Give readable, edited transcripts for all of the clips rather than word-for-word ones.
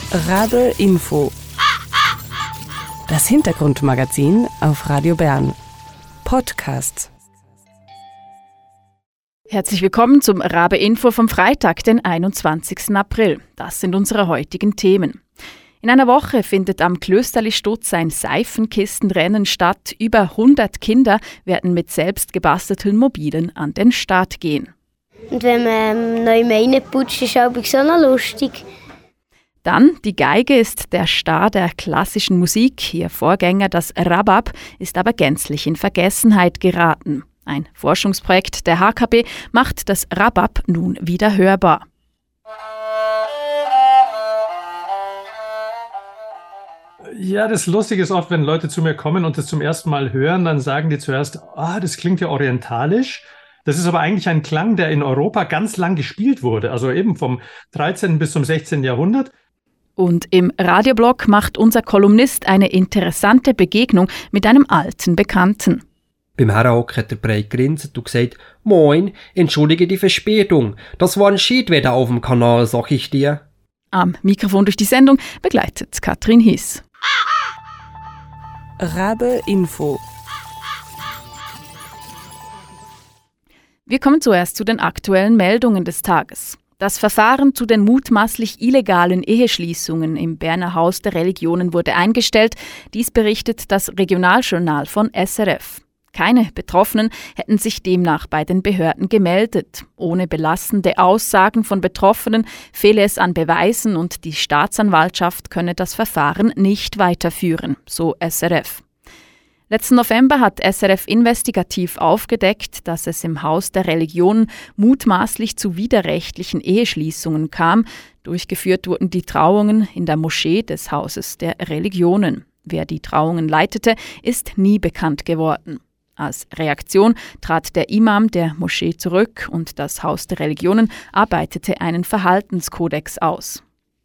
Rabe Info. Das Hintergrundmagazin auf Radio Bern. Podcast. Herzlich willkommen zum Rabe Info vom Freitag, den 21. April. Das sind unsere heutigen Themen. In einer Woche findet am Klösterli-Stutz ein Seifenkistenrennen statt. Über 100 Kinder werden mit selbst gebastelten Mobilen an den Start gehen. Und wenn man neu reinputscht, ist es auch noch lustig. Dann, die Geige ist der Star der klassischen Musik. Ihr Vorgänger, das Rabab, ist aber gänzlich in Vergessenheit geraten. Ein Forschungsprojekt der HKB macht das Rabab nun wieder hörbar. Ja, das Lustige ist oft, wenn Leute zu mir kommen und das zum ersten Mal hören, dann sagen die zuerst, das klingt ja orientalisch. Das ist aber eigentlich ein Klang, der in Europa ganz lang gespielt wurde, also eben vom 13. bis zum 16. Jahrhundert. Und im Radioblog macht unser Kolumnist eine interessante Begegnung mit einem alten Bekannten. Beim Herrenhock hat er breit gegrinst und gesagt, »Moin, entschuldige die Verspätung. Das war ein Schiedwetter auf dem Kanal, sag ich dir.« Am Mikrofon durch die Sendung begleitet Katrin Hiss. Rabe Info. Wir kommen zuerst zu den aktuellen Meldungen des Tages. Das Verfahren zu den mutmaßlich illegalen Eheschließungen im Berner Haus der Religionen wurde eingestellt. Dies berichtet das Regionaljournal von SRF. Keine Betroffenen hätten sich demnach bei den Behörden gemeldet. Ohne belastende Aussagen von Betroffenen fehle es an Beweisen und die Staatsanwaltschaft könne das Verfahren nicht weiterführen, so SRF. Letzten November hat SRF investigativ aufgedeckt, dass es im Haus der Religionen mutmaßlich zu widerrechtlichen Eheschließungen kam. Durchgeführt wurden die Trauungen in der Moschee des Hauses der Religionen. Wer die Trauungen leitete, ist nie bekannt geworden. Als Reaktion trat der Imam der Moschee zurück und das Haus der Religionen arbeitete einen Verhaltenskodex aus.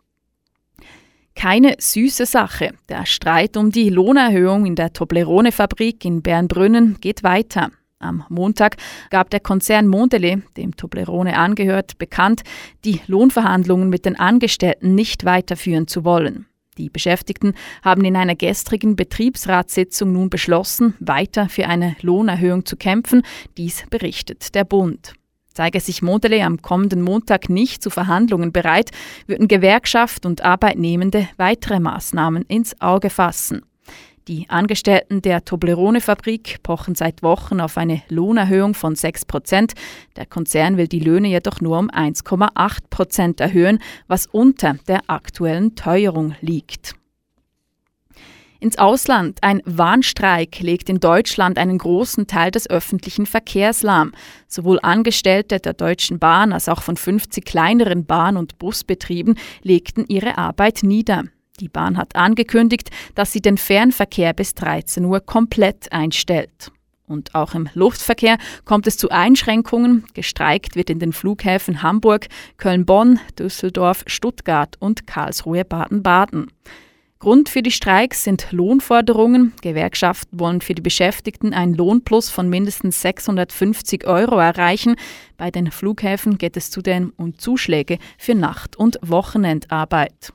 Keine süße Sache. Der Streit um die Lohnerhöhung in der Toblerone-Fabrik in Bernbrünnen geht weiter. Am Montag gab der Konzern Mondelez, dem Toblerone angehört, bekannt, die Lohnverhandlungen mit den Angestellten nicht weiterführen zu wollen. Die Beschäftigten haben in einer gestrigen Betriebsratssitzung nun beschlossen, weiter für eine Lohnerhöhung zu kämpfen. Dies berichtet der Bund. Zeige sich Mondelez am kommenden Montag nicht zu Verhandlungen bereit, würden Gewerkschaft und Arbeitnehmende weitere Maßnahmen ins Auge fassen. Die Angestellten der Toblerone-Fabrik pochen seit Wochen auf eine Lohnerhöhung von 6%. Der Konzern will die Löhne jedoch nur um 1,8% erhöhen, was unter der aktuellen Teuerung liegt. Ins Ausland. Ein Warnstreik legt in Deutschland einen großen Teil des öffentlichen Verkehrs lahm. Sowohl Angestellte der Deutschen Bahn als auch von 50 kleineren Bahn- und Busbetrieben legten ihre Arbeit nieder. Die Bahn hat angekündigt, dass sie den Fernverkehr bis 13 Uhr komplett einstellt. Und auch im Luftverkehr kommt es zu Einschränkungen. Gestreikt wird in den Flughäfen Hamburg, Köln-Bonn, Düsseldorf, Stuttgart und Karlsruhe-Baden-Baden. Grund für die Streiks sind Lohnforderungen. Gewerkschaften wollen für die Beschäftigten einen Lohnplus von mindestens 650 € erreichen. Bei den Flughäfen geht es zudem um Zuschläge für Nacht- und Wochenendarbeit.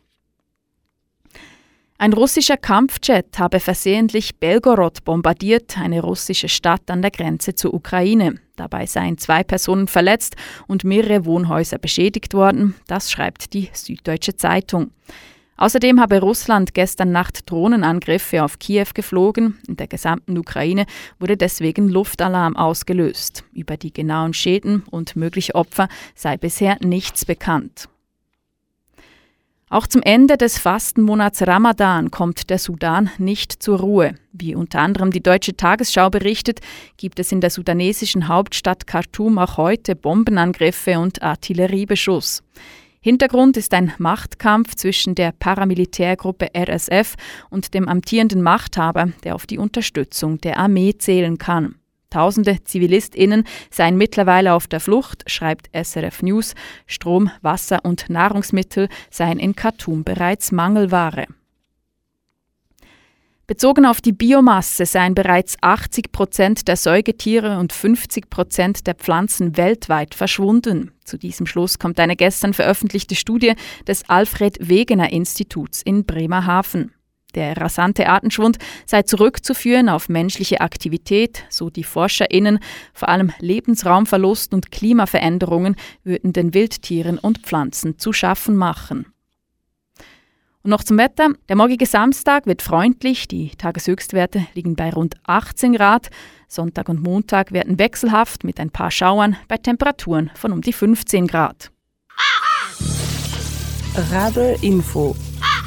Ein russischer Kampfjet habe versehentlich Belgorod bombardiert, eine russische Stadt an der Grenze zur Ukraine. Dabei seien 2 Personen verletzt und mehrere Wohnhäuser beschädigt worden. Das schreibt die Süddeutsche Zeitung. Außerdem habe Russland gestern Nacht Drohnenangriffe auf Kiew geflogen. In der gesamten Ukraine wurde deswegen Luftalarm ausgelöst. Über die genauen Schäden und mögliche Opfer sei bisher nichts bekannt. Auch zum Ende des Fastenmonats Ramadan kommt der Sudan nicht zur Ruhe. Wie unter anderem die Deutsche Tagesschau berichtet, gibt es in der sudanesischen Hauptstadt Khartoum auch heute Bombenangriffe und Artilleriebeschuss. Hintergrund ist ein Machtkampf zwischen der Paramilitärgruppe RSF und dem amtierenden Machthaber, der auf die Unterstützung der Armee zählen kann. Tausende ZivilistInnen seien mittlerweile auf der Flucht, schreibt SRF News. Strom, Wasser und Nahrungsmittel seien in Khartoum bereits Mangelware. Bezogen auf die Biomasse seien bereits 80% der Säugetiere und 50% der Pflanzen weltweit verschwunden. Zu diesem Schluss kommt eine gestern veröffentlichte Studie des Alfred-Wegener-Instituts in Bremerhaven. Der rasante Artenschwund sei zurückzuführen auf menschliche Aktivität, so die ForscherInnen. Vor allem Lebensraumverlust und Klimaveränderungen würden den Wildtieren und Pflanzen zu schaffen machen. Und noch zum Wetter. Der morgige Samstag wird freundlich. Die Tageshöchstwerte liegen bei rund 18 Grad. Sonntag und Montag werden wechselhaft mit ein paar Schauern bei Temperaturen von um die 15 Grad. Radl Info.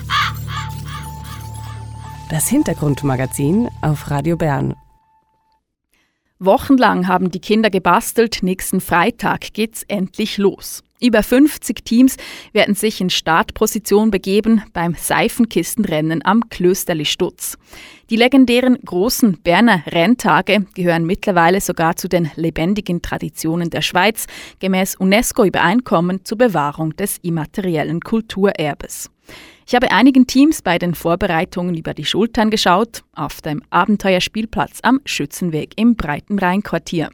Das Hintergrundmagazin auf Radio Bern. Wochenlang haben die Kinder gebastelt. Nächsten Freitag geht's endlich los. Über 50 Teams werden sich in Startposition begeben beim Seifenkistenrennen am Klösterli-Stutz. Die legendären großen Berner Renntage gehören mittlerweile sogar zu den lebendigen Traditionen der Schweiz, gemäß UNESCO-Übereinkommen zur Bewahrung des immateriellen Kulturerbes. Ich habe einigen Teams bei den Vorbereitungen über die Schultern geschaut, auf dem Abenteuerspielplatz am Schützenweg im Breitenrhein-Quartier.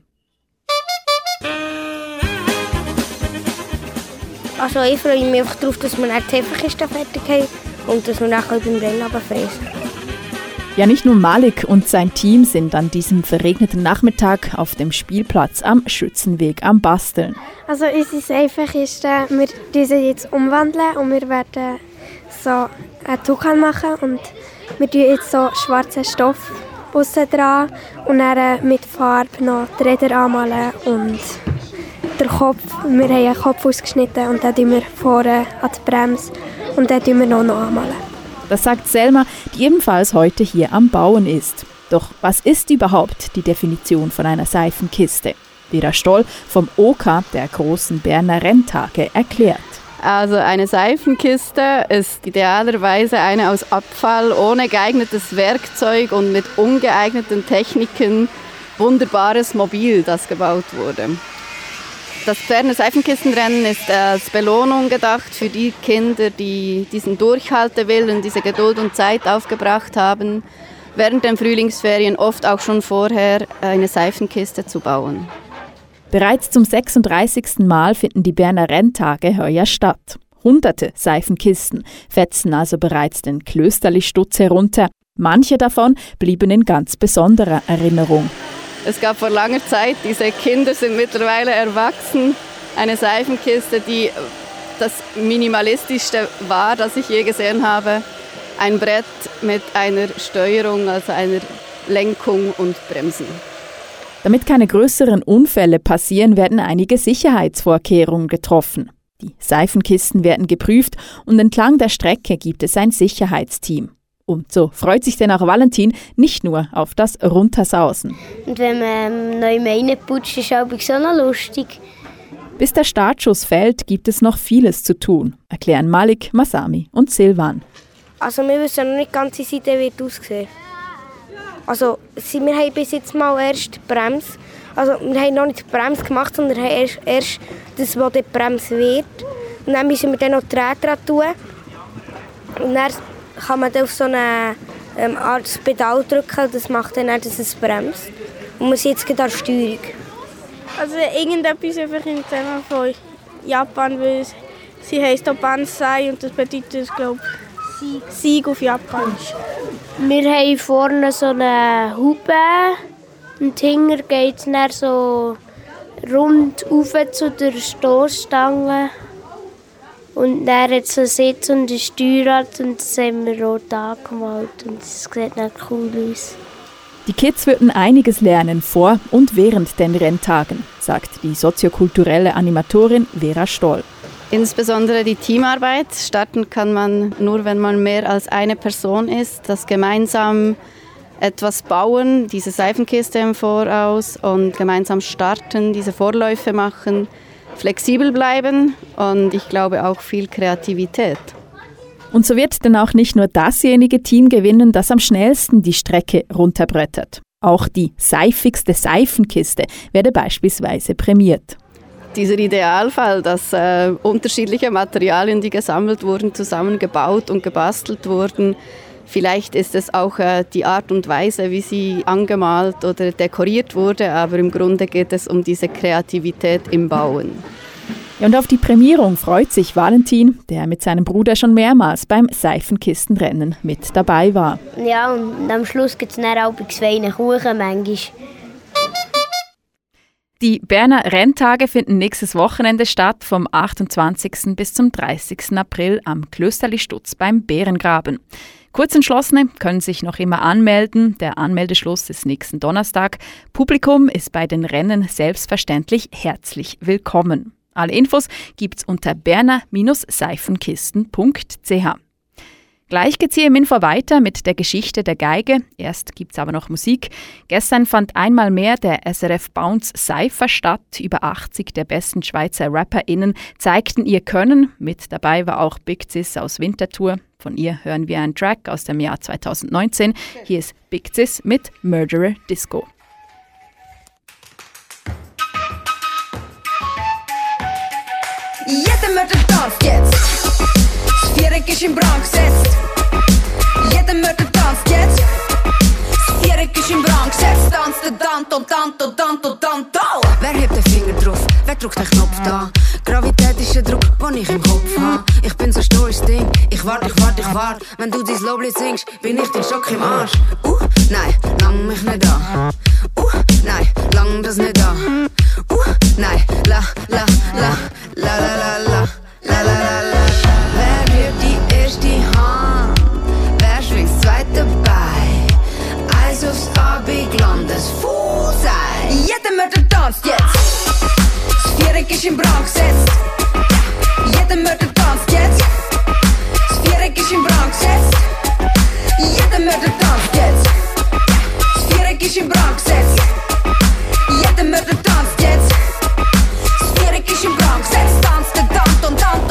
Also ich freue mich einfach darauf, dass wir die Seifenkiste fertig haben und dass wir nachher beim Rennen runterfräsen. Ja, nicht nur Malik und sein Team sind an diesem verregneten Nachmittag auf dem Spielplatz am Schützenweg am Basteln. Also unsere Seifenkiste, wir diese jetzt umwandeln und wir werden so einen Tuchel machen und wir tun jetzt so schwarzen Stoff aussen dran und dann mit Farbe noch die Räder anmalen und der Kopf. Wir haben einen Kopf ausgeschnitten und dann tun wir vorne an die Bremse und dann tun wir noch anmalen. Das sagt Selma, die ebenfalls heute hier am Bauen ist. Doch was ist überhaupt die Definition von einer Seifenkiste? Vera Stoll vom OK, der großen Berner Renntage, erklärt. Also eine Seifenkiste ist idealerweise eine aus Abfall, ohne geeignetes Werkzeug und mit ungeeigneten Techniken wunderbares Mobil, das gebaut wurde. Das Berner Seifenkistenrennen ist als Belohnung gedacht für die Kinder, die diesen Durchhaltewillen, diese Geduld und Zeit aufgebracht haben, während den Frühlingsferien oft auch schon vorher eine Seifenkiste zu bauen. Bereits zum 36. Mal finden die Berner Renntage heuer statt. Hunderte Seifenkisten fetzen also bereits den Klösterli-Stutz herunter. Manche davon blieben in ganz besonderer Erinnerung. Es gab vor langer Zeit, diese Kinder sind mittlerweile erwachsen, eine Seifenkiste, die das Minimalistischste war, das ich je gesehen habe. Ein Brett mit einer Steuerung, also einer Lenkung und Bremsen. Damit keine größeren Unfälle passieren, werden einige Sicherheitsvorkehrungen getroffen. Die Seifenkisten werden geprüft und entlang der Strecke gibt es ein Sicherheitsteam. Und so freut sich denn auch Valentin nicht nur auf das Runtersausen. Und wenn man neu reinputscht, ist es auch noch lustig. Bis der Startschuss fällt, gibt es noch vieles zu tun, erklären Malik, Masami und Silvan. Also wir wissen noch nicht ganz, wie sie wird aussehen. Also wir haben bis jetzt mal erst die Bremse. Also wir haben noch nicht die Bremse gemacht, sondern haben erst das, was die Bremse wird. Und dann müssen wir dann noch die Räder tun. Und dann kann man auf so eine Art Pedal drücken, das macht dann, dass es bremst. Und man sieht jetzt gerade an der Steuerung. Also irgendetwas einfach im Thema von Japan, weil sie heisst auch Banzai und das bedeutet, glaube ich, Sieg auf Japanisch. Wir haben vorne so eine Haube und hinten geht es dann so rund rauf zu der Stoßstange. Und dann hat es einen Sitz und ein Steuerrad und das haben wir rot angemalt und das sieht dann cool aus. Die Kids würden einiges lernen vor und während den Renntagen, sagt die soziokulturelle Animatorin Vera Stoll. Insbesondere die Teamarbeit. Starten kann man nur, wenn man mehr als eine Person ist, das gemeinsam etwas bauen, diese Seifenkiste im Voraus und gemeinsam starten, diese Vorläufe machen. Flexibel bleiben und ich glaube auch viel Kreativität. Und so wird dann auch nicht nur dasjenige Team gewinnen, das am schnellsten die Strecke runterbrettert. Auch die seifigste Seifenkiste werde beispielsweise prämiert. Dieser Idealfall, dass unterschiedliche Materialien, die gesammelt wurden, zusammengebaut und gebastelt wurden, Vielleicht ist es auch die Art und Weise, wie sie angemalt oder dekoriert wurde, aber im Grunde geht es um diese Kreativität im Bauen. Ja, und auf die Prämierung freut sich Valentin, der mit seinem Bruder schon mehrmals beim Seifenkistenrennen mit dabei war. Ja, und am Schluss gibt es dann auch zwei Kuchen manchmal. Die Berner Renntage finden nächstes Wochenende statt, vom 28. bis zum 30. April am Klösterli Stutz beim Bärengraben. Kurzentschlossene können sich noch immer anmelden. Der Anmeldeschluss ist nächsten Donnerstag. Publikum ist bei den Rennen selbstverständlich herzlich willkommen. Alle Infos gibt's unter berner-seifenkisten.ch. Gleich geht's hier im Info weiter mit der Geschichte der Geige. Erst gibt's aber noch Musik. Gestern fand einmal mehr der SRF Bounce Cypher statt. Über 80 der besten Schweizer RapperInnen zeigten ihr Können. Mit dabei war auch Big Sis aus Winterthur. Von ihr hören wir einen Track aus dem Jahr 2019. Hier ist Big Sis mit Murderer Disco. Jeder Mörder tanzt jetzt. Das Viereck ist in Brand gesetzt. Jeder Mörder tanzt jetzt. Das Viereck ist in Brand gesetzt. Tanzt der Danto, Danto, Danto, Danto. Wer hebt den Finger drauf? Wer drückt den Knopf da? Gravität ist ein Druck, den ich im Kopf habe. Ich bin so stolz Ding. Ich warte. Wenn du dein Lobli singst, bin ich den Schock im Arsch. Nein, lang mich nicht an. Nein, lang das nicht an. Nein, la. Wer rührt die erste Hand? Wer schwingt das zweite Bein? Eis aufs Abendland, das Fußei. Jeder Mörder tanzt jetzt. Das Viereck ist in Brand gesetzt. Jeder Mörder tanzt jetzt. Das Viereck ist in Brand gesetzt. Jeder Mörder tanzt jetzt. Das Viereck ist in Brand gesetzt. Jeder Mörder tanzt jetzt. Das Viereck ist in Brand gesetzt. Tanzt der Danto.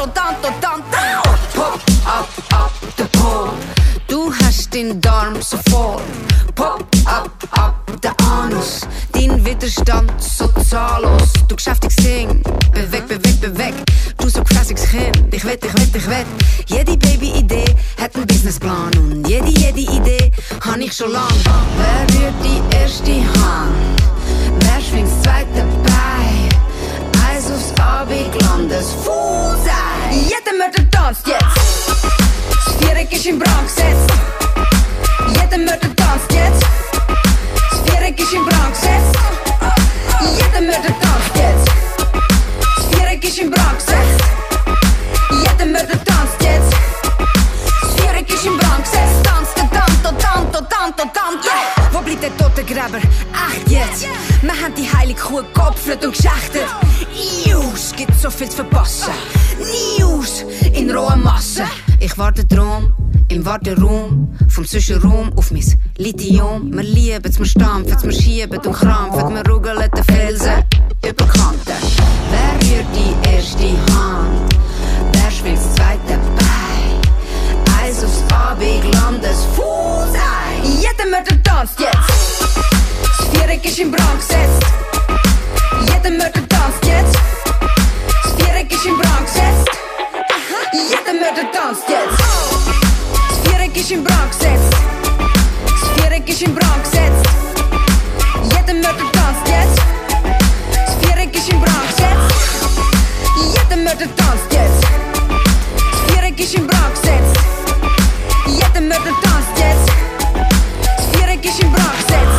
Pop, up, der Po. Du hast den Darm so voll. Pop, up, der Anus. Dein Widerstand so zahllos. Du geschäftiges Ding. Beweg. Du so gefrässiges Kind. Ich wett. Jede Baby-Idee hat einen Businessplan. Und jede Idee hab ich schon lang. Wer rührt die erste Hand? Wer schwingt das zweite Bein? Eis aufs Abendland, das Fußei. Jeder Mörder tanzt jetzt. Das Viereck ist in Brand gesetzt. Jeder Mörder tanzt jetzt. Das Viereck ist in Brand gesetzt. Jeder Mörder tanzt jetzt. Das Viereck ist in Brand gesetzt. Jeder Mörder tanzt jetzt. Das Viereck ist in Brand gesetzt. Tanzt der Danto. Wo bleibt der tote Gräber? Echt jetzt? Wir haben die heilige Kuh geopfert und geschächtet. News, gibt so viel zu verpassen. News in roher Masse. Ich warte drum, im Warteraum. Vom Zwischenraum auf mein Lithium. Wir lieben es, wir stampfen es, wir schieben und krampfen. Wir rugeln den Felsen über Kanten. Wer rührt die erste Hand? Wer schwingt das zweite Bein? Eis aufs Abendland, das Fußei. Jeder Mörder tanzt jetzt. Das Viereck ist in Brand gesetzt. Jeder Mörder tanzt jetzt. Das Viereck ist in Brand gesetzt. Jeder Mörder tanzt jetzt. Das Viereck ist in Brand gesetzt. Das Viereck ist in Brand gesetzt. Jeder Mörder tanzt jetzt. Das Viereck ist in Brand gesetzt. Jeder Mörder tanzt jetzt. Das Viereck ist in Brand gesetzt. Jeder Mörder tanzt jetzt. Das Viereck ist in Brand gesetzt.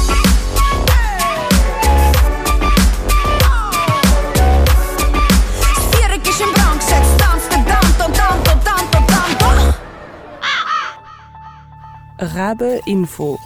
Das Viereck ist in Brand gesetzt. Tanzt der Danto. Rabe Info.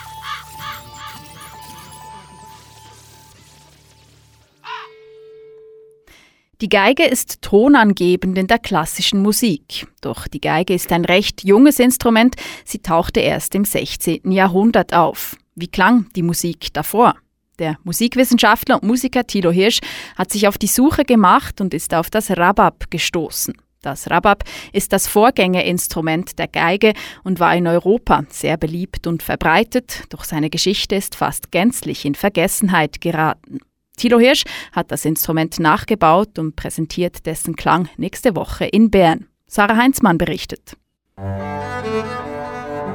Die Geige ist tonangebend in der klassischen Musik. Doch die Geige ist ein recht junges Instrument. Sie tauchte erst im 16. Jahrhundert auf. Wie klang die Musik davor? Der Musikwissenschaftler und Musiker Thilo Hirsch hat sich auf die Suche gemacht und ist auf das Rabab gestoßen. Das Rabab ist das Vorgängerinstrument der Geige und war in Europa sehr beliebt und verbreitet, doch seine Geschichte ist fast gänzlich in Vergessenheit geraten. Thilo Hirsch hat das Instrument nachgebaut und präsentiert dessen Klang nächste Woche in Bern. Sarah Heinzmann berichtet.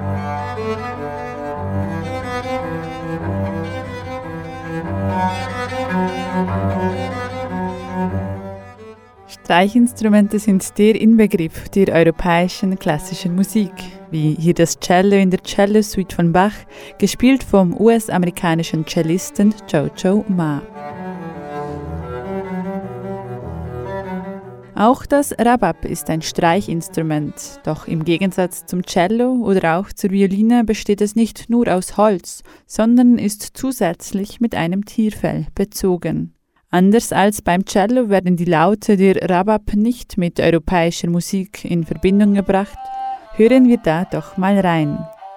Streichinstrumente sind der Inbegriff der europäischen klassischen Musik, wie hier das Cello in der Cello-Suite von Bach, gespielt vom US-amerikanischen Cellisten Jojo Ma. Auch das Rabab ist ein Streichinstrument, doch im Gegensatz zum Cello oder auch zur Violine besteht es nicht nur aus Holz, sondern ist zusätzlich mit einem Tierfell bezogen. Anders als beim Cello werden die Laute der Rabab nicht mit europäischer Musik in Verbindung gebracht. Hören wir da doch mal rein.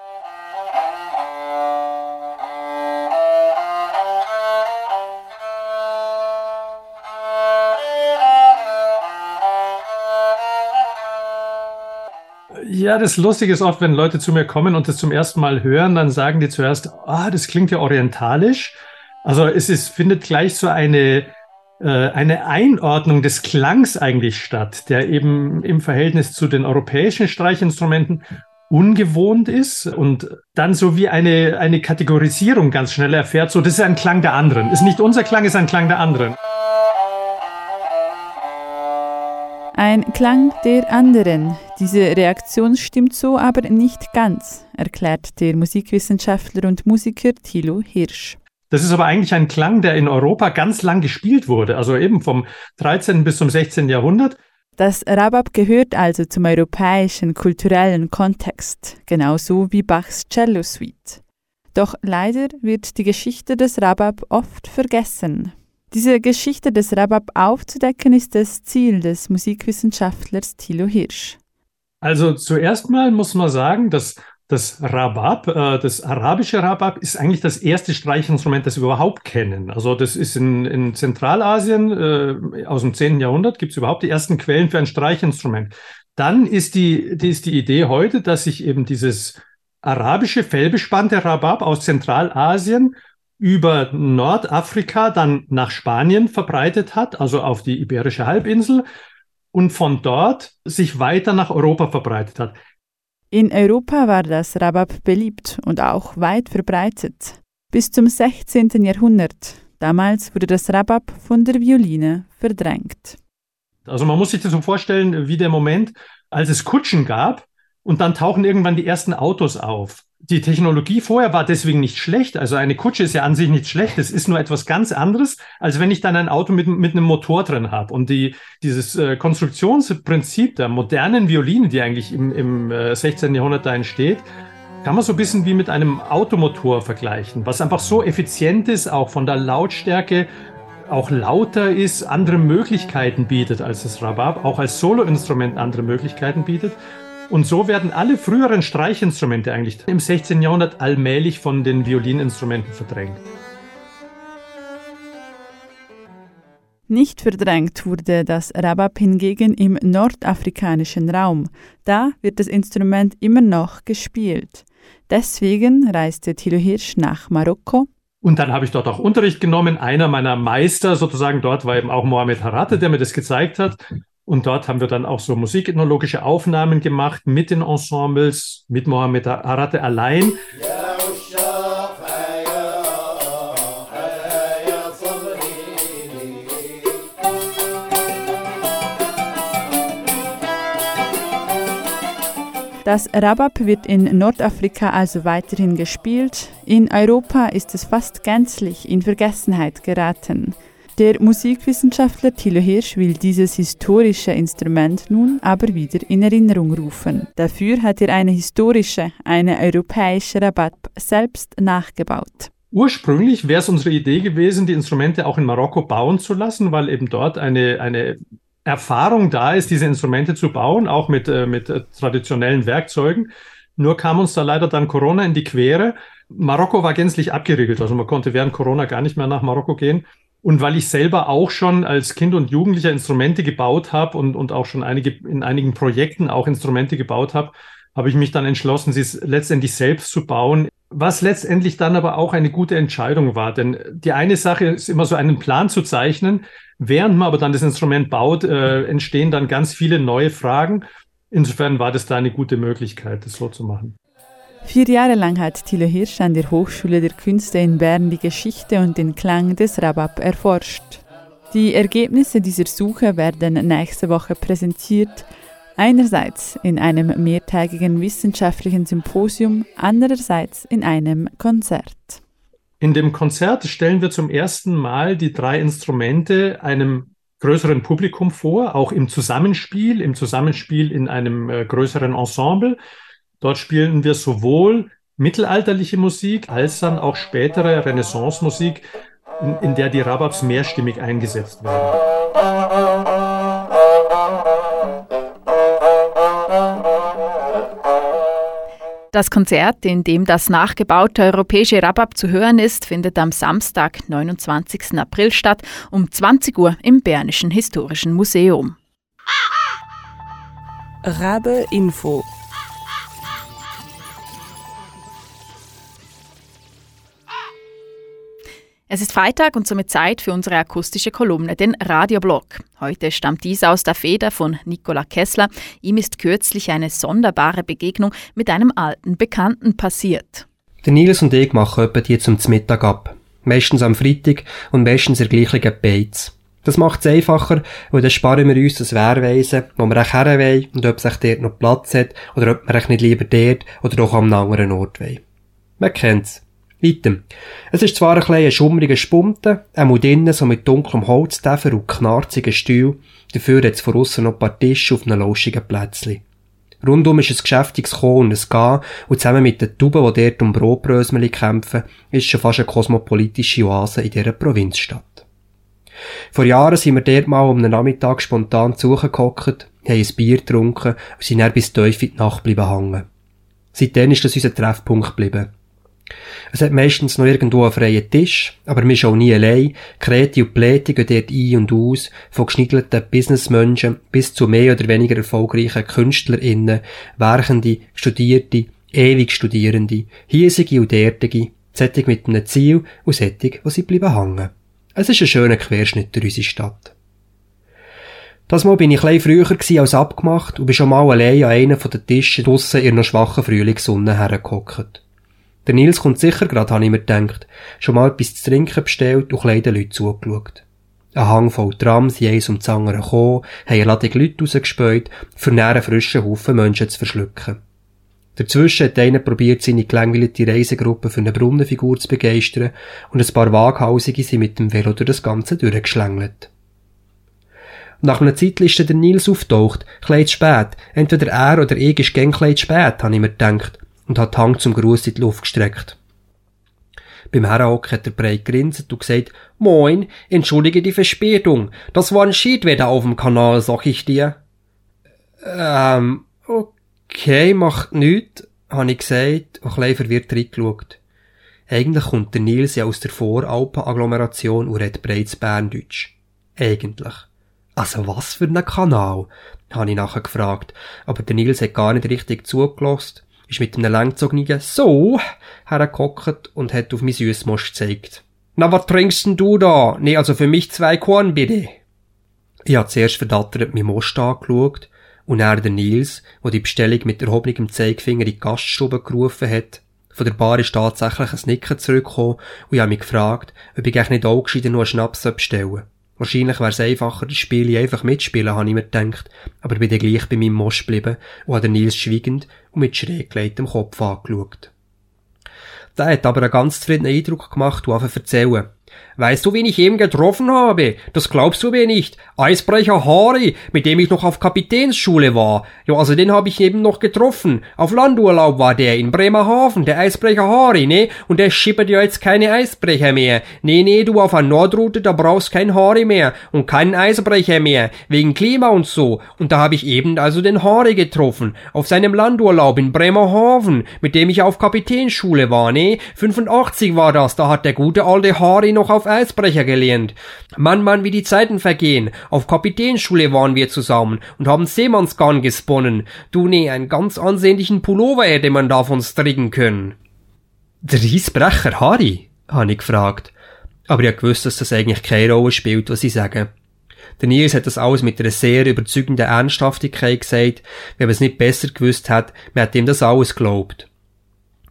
Ja, das Lustige ist oft, wenn Leute zu mir kommen und das zum ersten Mal hören, dann sagen die zuerst, das klingt ja orientalisch. Also findet gleich so eine Einordnung des Klangs eigentlich statt, der eben im Verhältnis zu den europäischen Streichinstrumenten ungewohnt ist und dann so wie eine Kategorisierung ganz schnell erfährt, so das ist ein Klang der anderen. Ist nicht unser Klang, ist ein Klang der anderen. Ein Klang der anderen. Diese Reaktion stimmt so aber nicht ganz, erklärt der Musikwissenschaftler und Musiker Thilo Hirsch. Das ist aber eigentlich ein Klang, der in Europa ganz lang gespielt wurde, also eben vom 13. bis zum 16. Jahrhundert. Das Rabab gehört also zum europäischen kulturellen Kontext, genauso wie Bachs Cello-Suite. Doch leider wird die Geschichte des Rabab oft vergessen. Diese Geschichte des Rabab aufzudecken, ist das Ziel des Musikwissenschaftlers Thilo Hirsch. Also zuerst mal muss man sagen, dass das Rabab, das arabische Rabab, ist eigentlich das erste Streichinstrument, das wir überhaupt kennen. Also das ist in Zentralasien aus dem 10. Jahrhundert, gibt es überhaupt die ersten Quellen für ein Streichinstrument. Dann ist die Idee heute, dass sich eben dieses arabische fellbespannte Rabab aus Zentralasien über Nordafrika dann nach Spanien verbreitet hat, also auf die Iberische Halbinsel, und von dort sich weiter nach Europa verbreitet hat. In Europa war das Rabab beliebt und auch weit verbreitet. Bis zum 16. Jahrhundert. Damals wurde das Rabab von der Violine verdrängt. Also man muss sich das so vorstellen, wie der Moment, als es Kutschen gab und dann tauchen irgendwann die ersten Autos auf. Die Technologie vorher war deswegen nicht schlecht. Also eine Kutsche ist ja an sich nicht schlecht. Es ist nur etwas ganz anderes, als wenn ich dann ein Auto mit einem Motor drin habe. Und dieses Konstruktionsprinzip der modernen Violine, die eigentlich im 16. Jahrhundert da entsteht, kann man so ein bisschen wie mit einem Automotor vergleichen, was einfach so effizient ist, auch von der Lautstärke, auch lauter ist, andere Möglichkeiten bietet als das Rabab, auch als Soloinstrument andere Möglichkeiten bietet. Und so werden alle früheren Streichinstrumente eigentlich im 16. Jahrhundert allmählich von den Violininstrumenten verdrängt. Nicht verdrängt wurde das Rabab hingegen im nordafrikanischen Raum. Da wird das Instrument immer noch gespielt. Deswegen reiste Thilo Hirsch nach Marokko. Und dann habe ich dort auch Unterricht genommen. Einer meiner Meister sozusagen dort war eben auch Mohamed Harate, der mir das gezeigt hat. Und dort haben wir dann auch so musikethnologische Aufnahmen gemacht mit den Ensembles, mit Mohamed Harate allein. Das Rabab wird in Nordafrika also weiterhin gespielt. In Europa ist es fast gänzlich in Vergessenheit geraten. Der Musikwissenschaftler Thilo Hirsch will dieses historische Instrument nun aber wieder in Erinnerung rufen. Dafür hat er eine europäische Rabab selbst nachgebaut. Ursprünglich wäre es unsere Idee gewesen, die Instrumente auch in Marokko bauen zu lassen, weil eben dort eine Erfahrung da ist, diese Instrumente zu bauen, auch mit traditionellen Werkzeugen. Nur kam uns da leider dann Corona in die Quere. Marokko war gänzlich abgeriegelt, also man konnte während Corona gar nicht mehr nach Marokko gehen. Und weil ich selber auch schon als Kind und Jugendlicher Instrumente gebaut habe und auch schon in einigen Projekten auch Instrumente gebaut habe, habe ich mich dann entschlossen, sie letztendlich selbst zu bauen. Was letztendlich dann aber auch eine gute Entscheidung war. Denn die eine Sache ist immer so einen Plan zu zeichnen. Während man aber dann das Instrument baut, entstehen dann ganz viele neue Fragen. Insofern war das da eine gute Möglichkeit, das so zu machen. 4 Jahre lang hat Thilo Hirsch an der Hochschule der Künste in Bern die Geschichte und den Klang des Rabab erforscht. Die Ergebnisse dieser Suche werden nächste Woche präsentiert, einerseits in einem mehrtägigen wissenschaftlichen Symposium, andererseits in einem Konzert. In dem Konzert stellen wir zum ersten Mal die 3 Instrumente einem größeren Publikum vor, auch im Zusammenspiel in einem größeren Ensemble. Dort spielen wir sowohl mittelalterliche Musik als dann auch spätere Renaissance-Musik, in der die Rababs mehrstimmig eingesetzt werden. Das Konzert, in dem das nachgebaute europäische Rabab zu hören ist, findet am Samstag, 29. April statt, um 20 Uhr im Bernischen Historischen Museum. Rabe Info. Es ist Freitag und somit Zeit für unsere akustische Kolumne, den Radioblog. Heute stammt dies aus der Feder von Nikola Kessler. Ihm ist kürzlich eine sonderbare Begegnung mit einem alten Bekannten passiert. Der Nils und ich machen etwa die zum Mittag ab. Meistens am Freitag und meistens in der gleichen Beiz. Das macht es einfacher, weil dann sparen wir uns das Wehrweisen, wo wir auch her wollen und ob sich dort noch Platz hat oder ob wir nicht lieber dort oder doch an einem anderen Ort wollen. Man kennt's. Weiter. Es ist zwar ein schummriger Spunte, auch drinnen so mit dunklem Holztäfer und knarzigen Stühlen, dafür hat es von aussen noch ein paar Tische auf einem lauschigen Plätzchen. Rundum ist ein geschäftiges Kommen und ein Gehen und zusammen mit den Tauben, die dort um Brotbrösmeli kämpfen, ist schon fast eine kosmopolitische Oase in dieser Provinzstadt. Vor Jahren sind wir dort mal um einen Nachmittag spontan zugehockt, haben ein Bier getrunken und sind dann bis tief in die Nacht bleiben hängen. Seitdem ist das unser Treffpunkt geblieben. Es hat meistens noch irgendwo einen freien Tisch, aber wir sind auch nie allein. Kreti und Pläti gehen dort ein und aus, von geschniegelten Businessmenschen bis zu mehr oder weniger erfolgreichen KünstlerInnen, Werkende, Studierte, ewig Studierende, hiesige und dertige, solche mit einem Ziel und solche, die sie bleiben hängen. Es ist ein schöner Querschnitt durch unsere Stadt. Das Mal bin ich ein bisschen früher als abgemacht und bin schon mal allein an einem von den Tischen draussen in einer schwachen Frühlingssonne hergehockt. Der Nils kommt sicher gerade, habe ich mir gedacht. Schon mal etwas zu trinken bestellt und kleinen Leuten zugeschaut. Ein Hang voll Trams, die eins um das andere gekommen, haben eine Ladung Leute rausgespäut, für einen frischen Haufen Menschen zu verschlucken. Dazwischen hat einer probiert, seine gelangweilte Reisegruppe für eine Brunnenfigur zu begeistern und ein paar Waghalsige sind mit dem Velo durch das Ganze durchgeschlängelt. Nach einer Zeit ist der Nils auftaucht, kleid spät. Entweder er oder ich ist gern kleid spät, habe ich mir gedacht. Und hat die Hand zum Gruß in die Luft gestreckt. Beim Herrenhocken hat er breit grinset und gesagt, »Moin, entschuldige die Verspätung. Das war ein Schiedwetter auf dem Kanal, sag ich dir.« Okay, macht nichts, habe ich gesagt und ein bisschen verwirrt reingeschaut. Eigentlich kommt der Nils ja aus der Voralpen-Agglomeration und redet breites Berndeutsch. Eigentlich. Also was für ein Kanal? Habe ich nachher gefragt, aber der Nils hat gar nicht richtig zugelassen. Ist mit einem langgezogenen «So» hergehockt und hat auf mein Süssmost gezeigt. »Na, was trinkst denn du da? Nee, also für mich 2 Korn, bitte.« Ich habe zuerst verdattert mein Most angeschaut und dann der Nils, der die Bestellung mit erhobenem Zeigefinger in die Gaststube gerufen hat. Von der Bar ist tatsächlich ein Nicken zurückgekommen und ich habe mich gefragt, ob ich nicht auch gescheiter noch einen Schnaps bestellen soll. Wahrscheinlich wäre es einfacher, das Spiel einfach mitspielen, habe ich mir gedacht, aber bin dann gleich bei meinem Most geblieben und habe Nils schweigend und mit schräg gelegtem Kopf angeschaut. Der hat aber einen ganz zufriedenen Eindruck gemacht und angefangen zu erzählen. »Weißt du, wen ich eben getroffen habe? Das glaubst du mir nicht. Eisbrecher Harry, mit dem ich noch auf Kapitänsschule war. Ja, also den habe ich eben noch getroffen. Auf Landurlaub war der in Bremerhaven, der Eisbrecher Harry, ne? Und der schippert ja jetzt keine Eisbrecher mehr. Nee, du auf einer Nordroute, da brauchst kein Harry mehr und keinen Eisbrecher mehr, wegen Klima und so. Und da habe ich eben also den Harry getroffen, auf seinem Landurlaub in Bremerhaven, mit dem ich auf Kapitänsschule war, ne? 85 war das, da hat der gute alte Harry noch auf Eisbrecher gelernt. Mann, wie die Zeiten vergehen. Auf Kapitänsschule waren wir zusammen und haben Seemannsgarn gesponnen. Du, nee, einen ganz ansehnlichen Pullover hätte man davon stricken können. Der Eisbrecher Harry? Habe ich gefragt. Aber ich wusste, dass das eigentlich keine Rolle spielt, was ich sage. Der Nils hat das alles mit einer sehr überzeugenden Ernsthaftigkeit gesagt. Wenn man es nicht besser gewusst hat, man hat ihm das alles geglaubt.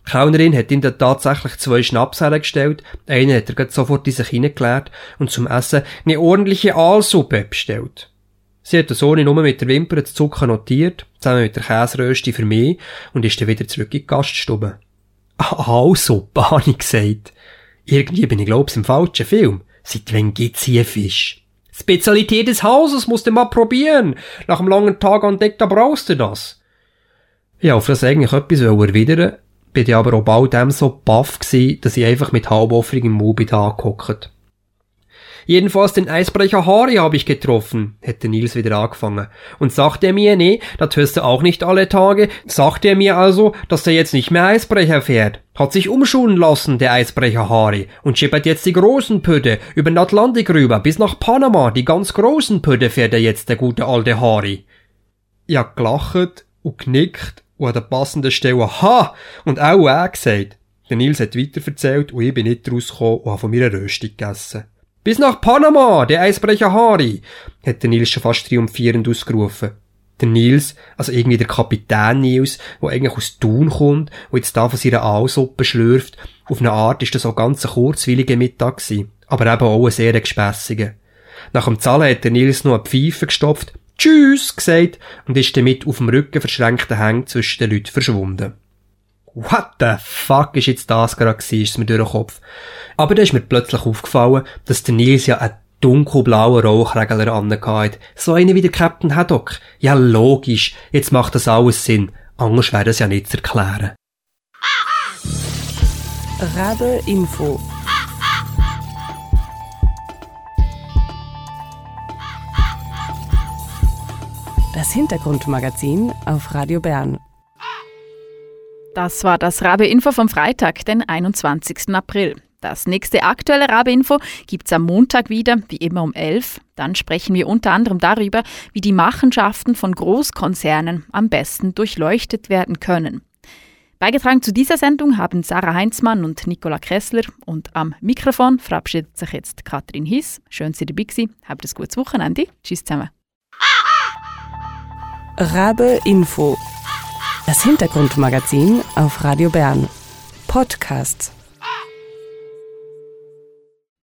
Die Kellnerin hat ihm dann tatsächlich 2 Schnaps hergestellt, einen hat er grad sofort in sich hineingeleert und zum Essen eine ordentliche Aalsuppe bestellt. Sie hat das ohne nur mit der Wimper zu zucken notiert, zusammen mit der Käseröste für mich, und ist dann wieder zurück in die Gaststube. Aalsuppe, habe ich gesagt. Irgendwie bin ich, glaub's, im falschen Film. Seit wann gibt's hier Fisch? Spezialität des Hauses, musst du mal probieren. Nach einem langen Tag an Deck, da brauchst du das. Ja, auf das eigentlich etwas erwidern, bin ich aber auch bald dem so baff gsi, dass ich einfach mit halboffrigem Mund da angehockt. Jedenfalls den Eisbrecher Harry habe ich getroffen, hätte Nils wieder angefangen. Und sagte er mir, nee, das hörst du auch nicht alle Tage, sagte er mir also, dass der jetzt nicht mehr Eisbrecher fährt. Hat sich umschulen lassen, der Eisbrecher Harry, und schippert jetzt die großen Pötte über den Atlantik rüber, bis nach Panama, die ganz großen Pötte fährt er jetzt, der gute alte Harry. Ich hab gelacht und genickt und an der passenden Stelle «Ha!» und auch er gesagt. Der Nils hat weiterverzählt und ich bin nicht rausgekommen und habe von meiner Rösti gegessen. «Bis nach Panama, der Eisbrecher Harry!» hat der Nils schon fast triumphierend ausgerufen. Der Nils, also irgendwie der Kapitän Nils, der eigentlich aus Thun kommt und jetzt da von seiner Aalsuppe schlürft, auf eine Art ist das auch ganz ein kurzweiliger Mittag gewesen, aber eben auch ein sehr gespässiger. Nach dem Zahlen hat der Nils noch eine Pfeife gestopft, «Tschüss!» gesagt und ist damit auf dem Rücken verschränkten Hängen zwischen den Leuten verschwunden. What the fuck ist jetzt das gerade gewesen, ist mir durch den Kopf. Aber dann ist mir plötzlich aufgefallen, dass der Nils ja einen dunkelblauen Rauchregler angehabt. So einer wie der Captain Haddock. Ja, logisch. Jetzt macht das alles Sinn. Anders wäre das ja nicht zu erklären. Rabe Info. Das Hintergrundmagazin auf Radio Bern. Das war das Rabe-Info vom Freitag, den 21. April. Das nächste aktuelle Rabe-Info gibt es am Montag wieder, wie immer um 11. Dann sprechen wir unter anderem darüber, wie die Machenschaften von Großkonzernen am besten durchleuchtet werden können. Beigetragen zu dieser Sendung haben Sarah Heinzmann und Nicola Kressler und am Mikrofon verabschiedet sich jetzt Katrin Hiss. Schön, dass ihr dabei gewesen. Habt ein gutes Wochenende. Tschüss zusammen. Rabe Info. Das Hintergrundmagazin auf Radio Bern. Podcasts.